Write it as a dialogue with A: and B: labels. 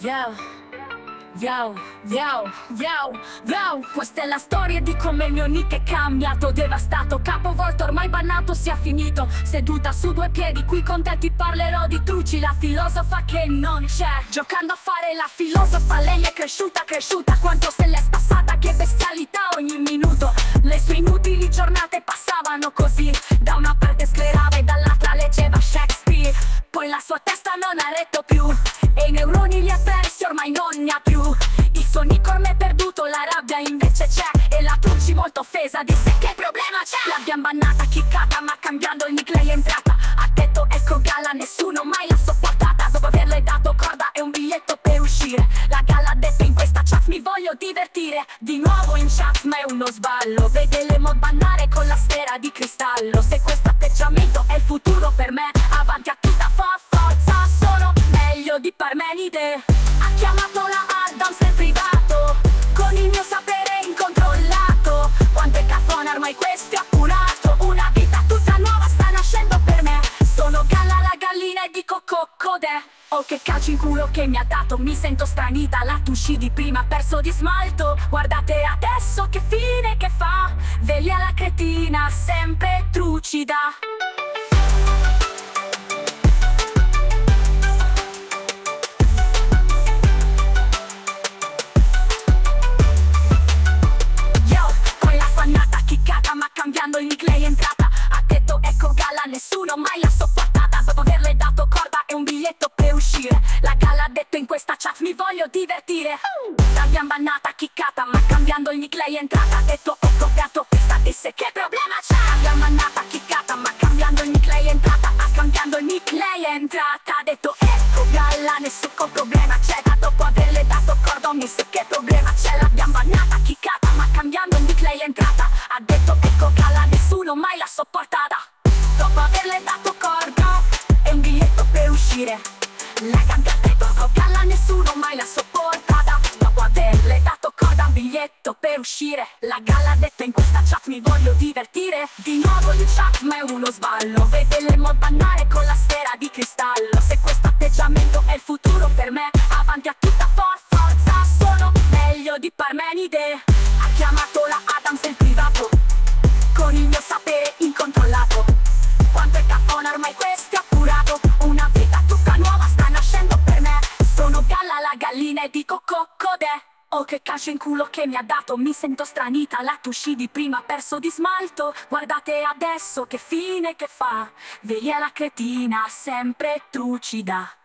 A: Yo, yo, yo, yo, yo. Questa è la storia di come il mio nick è cambiato, devastato, capovolto, ormai bannato, sia finito. Seduta su due piedi, qui con te ti parlerò di Truci, la filosofa che non c'è. Giocando a fare la filosofa, lei è cresciuta, cresciuta. Quanto se l'è spassata, che bestialità ogni minuto. Le sue inutili giornate passavano così, da una parte sclerava e dall'altra leggeva Shakespeare. Poi la sua testa non ha retto più e i neuroni li ha persi, ormai non ne ha più. Il suo nick ormai è perduto, la rabbia invece c'è. E la Truci molto offesa disse: che problema c'è? L'abbiamo bannata, kickata, ma cambiando il nick lei è entrata. Ha detto: ecco Galla, nessuno mai l'ha sopportata. Dopo averle dato corda e un biglietto per uscire, la Galla ha detto in questa chat: mi voglio divertire. Di nuovo in chat, ma è uno sballo. Vede le mod bannare con la sfera di cristallo. Se questo atteggiamento è il futuro per me, avanti a tutta forza, sono meglio di Parmenide. Ha chiamato la Adams nel privato, con il mio sapere incontrollato. Quanto è cafona ormai questo è appurato. Una vita tutta nuova sta nascendo per me. Sono Galla la gallina e dico cocodè. Oh che calcio in culo che mi ha dato, mi sento stranita. La Truci di prima ha perso di smalto. Guardate adesso che fine che fa. Veglia la cretina, sempre trucida. Ma cambiando il nick lei è entrata. Ha detto: ecco Galla, nessuno mai l'ha sopportata. Dopo averle dato corda e un biglietto per uscire, la Galla ha detto in questa chat: mi voglio divertire. L'abbiamo bannata, kickata, ma cambiando il nick lei è entrata. Ha detto: ho copiato questa, disse: che problema c'è? L'abbiamo bannata, kickata, ma cambiando il nick lei è entrata. Cambiando il nick lei è entrata. Ha detto: ecco Galla, nessun problema c'è. Dopo averle dato corda mi disse: che problema c'è? L'abbiamo bannata, kickata, ma cambiando il nick lei è entrata. Ha detto: ecco Galla, nessuno mai l'ha sopportata. Dopo averle dato corda e un biglietto per uscire, la Galla ha detto: ecco Galla, nessuno mai l'ha sopportata. Dopo averle dato corda e un biglietto per uscire, la Galla ha detto in questa chat: mi voglio divertire. Di nuovo in chat, ma è uno sballo. Vede le mod bannare con la sfera di cristallo. Se questo atteggiamento è il futuro per me, avanti a tutta forza, sono meglio di Parmenide. Ha chiamato la Adams nel privato, con il mio sapere incontrollato. Quanto è cafona ormai questo è appurato. Una vita tutta nuova sta nascendo per me. Sono Galla la gallina e dico cocodè. Oh che calcio in culo che mi ha dato, mi sento stranita. La Truci di prima ha perso di smalto. Guardate adesso che fine che fa. Veglia la cretina, sempre trucida.